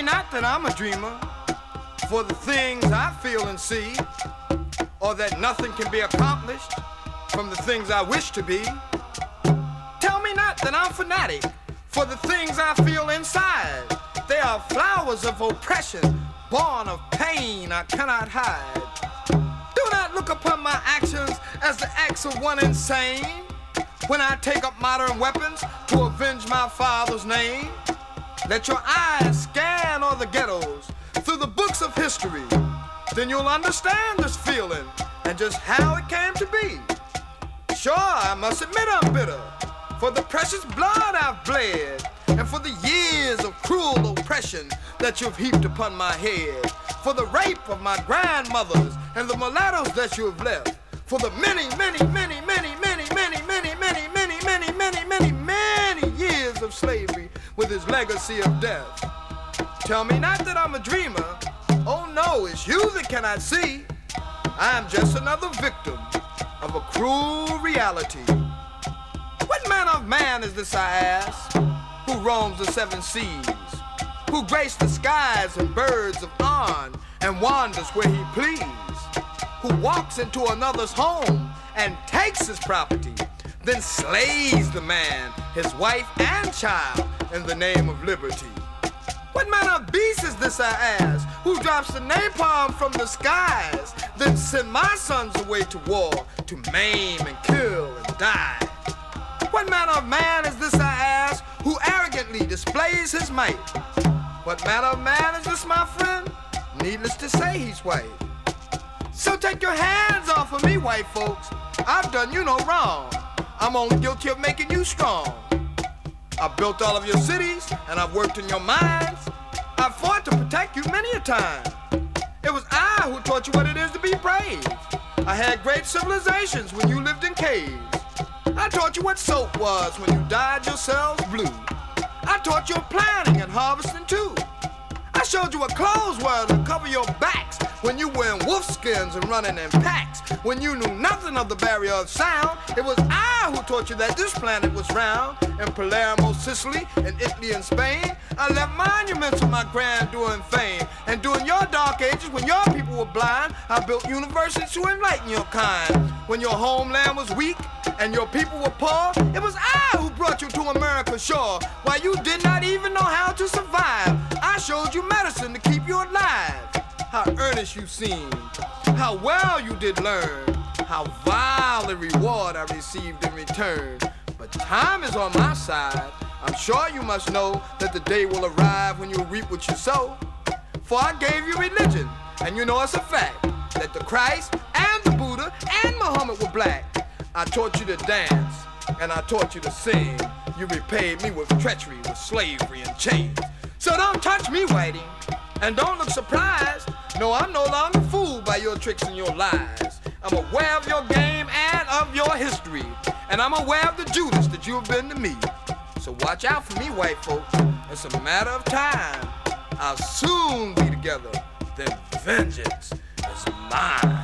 me not that I'm a dreamer, for the things I feel and see, or that nothing can be accomplished from the things I wish to be. Tell me not that I'm fanatic, for the things I feel inside. They are flowers of oppression, born of pain I cannot hide. Do not look upon my actions as the acts of one insane. When I take up modern weapons to avenge my father's name, let your eyes scan all the ghettos through the books of history. Then you'll understand this feeling and just how it came to be. Sure, I must admit I'm bitter for the precious blood I've bled, and for the years of cruel oppression that you've heaped upon my head, for the rape of my grandmothers and the mulattoes that you have left, for the many years of slavery with its legacy of death. Tell me not that I'm a dreamer. Oh no, it's you that cannot see. I'm just another victim of a cruel reality. What manner of man is this, I ask, who roams the seven seas, who graces the skies and birds of On and wanders where he please, who walks into another's home and takes his property, then slays the man, his wife and child in the name of liberty? What manner of beast is this, I ask, who drops the napalm from the skies, then send my sons away to war to maim and kill and die? What manner of man is this, I ask, who arrogantly displays his might? What manner of man is this, my friend? Needless to say, he's white. So take your hands off of me, white folks. I've done you no wrong. I'm only guilty of making you strong. I've built all of your cities, and I've worked in your mines. I've fought to protect you many a time. It was I who taught you what it is to be brave. I had great civilizations when you lived in caves. I taught you what soap was when you dyed yourselves blue. I taught you planting and harvesting too. I showed you what clothes were to cover your backs when you were in wolf skins and running in packs. When you knew nothing of the barrier of sound, it was I who taught you that this planet was round. In Palermo, Sicily, and Italy and Spain, I left monuments of my grandeur and fame. And during your dark ages, when your people were blind, I built universities to enlighten your kind. When your homeland was weak and your people were poor, it was I who brought you to America's shore. While you did not even know how to survive, I showed you medicine to keep you alive. How earnest you seemed, how well you did learn, how vile a reward I received in return. But time is on my side. I'm sure you must know that the day will arrive when you'll reap what you sow. For I gave you religion, and you know it's a fact that the Christ and the Buddha and Muhammad were black. I taught you to dance, and I taught you to sing. You repaid me with treachery, with slavery and chains. So don't touch me, whitey, and don't look surprised. No, I'm no longer fooled by your tricks and your lies. I'm aware of your game and of your history, and I'm aware of the Judas that you've been to me. So watch out for me, white folks. It's a matter of time. I'll soon be together. Then vengeance is mine.